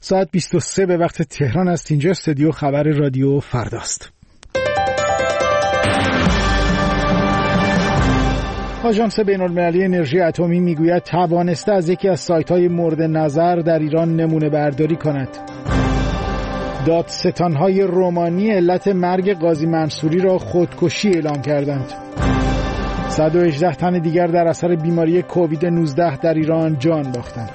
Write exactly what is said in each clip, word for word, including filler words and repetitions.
ساعت بیست و سه به وقت تهران است. اینجا استودیو خبر رادیو فرداست. آژانس بین‌المللی انرژی اتمی میگوید توانسته از یکی از سایت‌های مورد نظر در ایران نمونه برداری کند. دادستان‌های رومانی علت مرگ قاضی منصوری را خودکشی اعلام کردند. صد و هجده تن دیگر در اثر بیماری کووید نوزده در ایران جان باختند.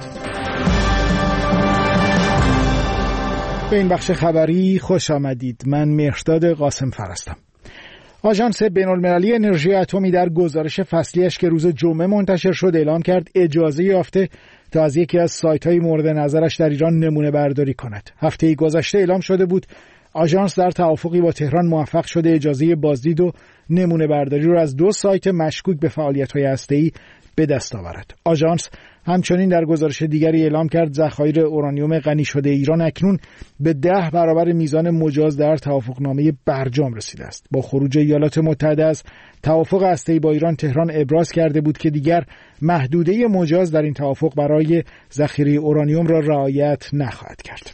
به این بخش خبری خوش آمدید. من مهرداد قاسم فر هستم. آژانس بین‌المللی انرژی اتمی در گزارش فصلیش که روز جمعه منتشر شد اعلام کرد اجازه یافته تا از یکی از سایت‌های مورد نظرش در ایران نمونه برداری کند. هفته گذشته اعلام شده بود آژانس در توافقی با تهران موفق شده اجازه بازدید و نمونه برداری را از دو سایت مشکوک به فعالیت‌های هسته‌ای به دست آورد. آژانس همچنین در گزارش دیگری اعلام کرد ذخایر اورانیوم غنی شده ایران اکنون به ده برابر میزان مجاز در توافقنامه برجام رسیده است. با خروج ایالات متحده از توافق هسته‌ای با ایران، تهران ابراز کرده بود که دیگر محدوده مجاز در این توافق برای ذخیره اورانیوم را رعایت نخواهد کرد.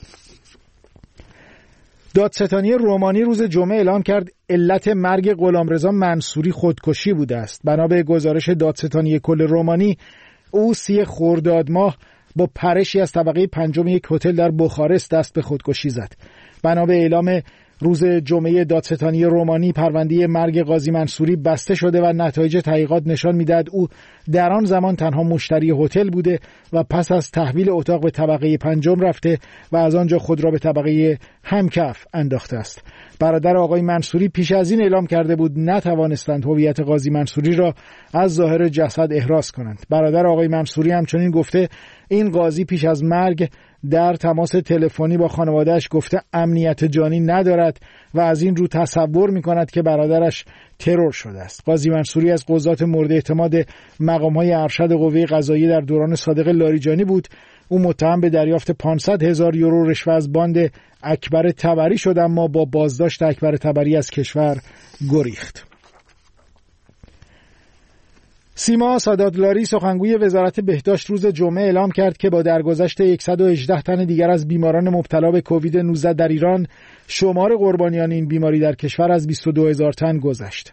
دادستانی رومانی روز جمعه اعلام کرد علت مرگ غلامرضا منصوری خودکشی بوده است. بنا به گزارش دادستانی کل رومانی، او سی خرداد ماه با پرشی از طبقه پنجم یک هتل در بخارست دست به خودکشی زد. بنا به اعلام روز جمعه دادستانی رومانی، پرونده مرگ قاضی منصوری بسته شده و نتایج تحقیقات نشان می‌دهد او در آن زمان تنها مشتری هتل بوده و پس از تحویل اتاق به طبقه پنجم رفته و از آنجا خود را به طبقه همکف انداخته است. برادر آقای منصوری پیش از این اعلام کرده بود نتوانستند هویت قاضی منصوری را از ظاهر جسد احراز کنند. برادر آقای منصوری همچنین گفته این قاضی پیش از مرگ در تماس تلفنی با خانواده‌اش گفته امنیت جانی ندارد و از این رو تصور می‌کند که برادرش ترور شده است. قاضی منصوری از قضات مورد اعتماد مقام‌های ارشد قوه قضاییه در دوران صادق لاریجانی بود. او متهم به دریافت پانصد هزار یورو رشوه از باند اکبر تبری شد، اما با بازداشت اکبر تبری از کشور گریخت. سیما ساداتلاری سخنگوی وزارت بهداشت روز جمعه اعلام کرد که با درگذشت صد و هجده تن دیگر از بیماران مبتلا به کووید نوزده در ایران، شمار قربانیان این بیماری در کشور از بیست و دو هزار تن گذشت.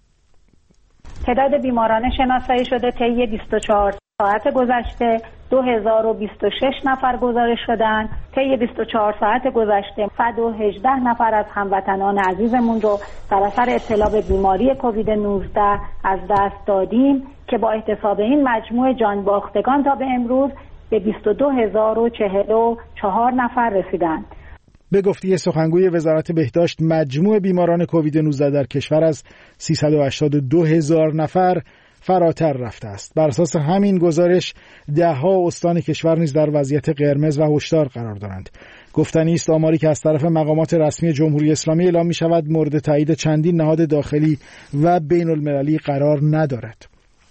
تعداد بیماران شناسایی شده طی بیست و چهار ساعت گذشته دو هزار و بیست و شش نفر گزارش شدند. طی بیست و چهار ساعت گذشته صد و هجده نفر از هموطنان عزیزمون رو در اثر ابتلا به بیماری کووید نوزده از دست دادیم که با احتساب این مجموع جان باختگان تا به امروز به بیست و دو هزار و چهل و چهار نفر رسیدند. به گفته سخنگوی وزارت بهداشت، مجموع بیماران کووید نوزده در کشور از سیصد و هشتاد و دو هزار نفر فراتر رفته است. بر اساس همین گزارش ده‌ها استان کشور نیز در وضعیت قرمز و هشدار قرار دارند. گفتنی است آماری که از طرف مقامات رسمی جمهوری اسلامی اعلام می شود مورد تایید چندین نهاد داخلی و بین المللی قرار ندارد.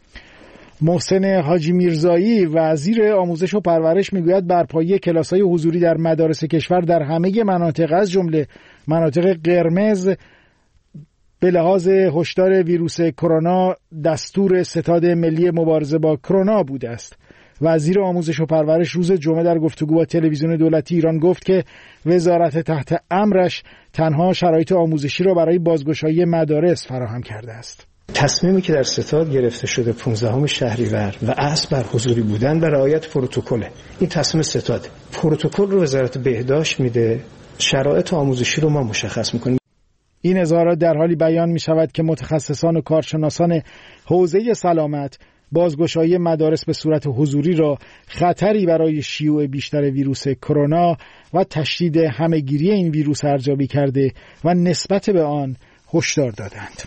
محسن حاجی میرزایی وزیر آموزش و پرورش میگوید برپایی کلاس‌های حضوری در مدارس کشور در همه مناطق از جمله مناطق قرمز به لحاظ هشدار ویروس کرونا دستور ستاد ملی مبارزه با کرونا بوده است. وزیر آموزش و پرورش روز جمعه در گفتگو با تلویزیون دولتی ایران گفت که وزارت تحت امرش تنها شرایط آموزشی را برای بازگشایی مدارس فراهم کرده است. تصمیمی که در ستاد گرفته شده پانزدهم شهریور و اصل بر حضوری بودن و رعایت پروتکل، این تصمیم ستاد. پروتکل رو وزارت بهداشت میده، شرایط آموزشی رو ما مشخص میکنیم. این اظهارات در حالی بیان می شود که متخصصان و کارشناسان حوزه سلامت بازگشایی مدارس به صورت حضوری را خطری برای شیوع بیشتر ویروس کرونا و تشدید همهگیری این ویروس ارزیابی کرده و نسبت به آن هشدار دادند.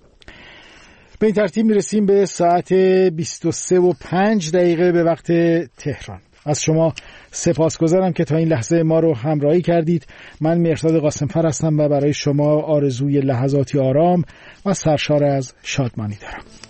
به این ترتیب می رسیم به ساعت بیست و سه و پنج دقیقه به وقت تهران. از شما سپاسگزارم که تا این لحظه ما رو همراهی کردید. من مهرداد قاسم فر هستم و برای شما آرزوی لحظاتی آرام و سرشار از شادمانی دارم.